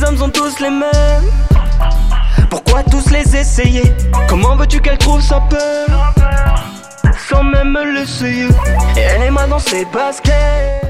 hommes ont tous les mêmes. Pourquoi tous les essayer? Comment veux-tu qu'elle trouve sa peur sans même l'essayer? Et elle est mal dans ses baskets.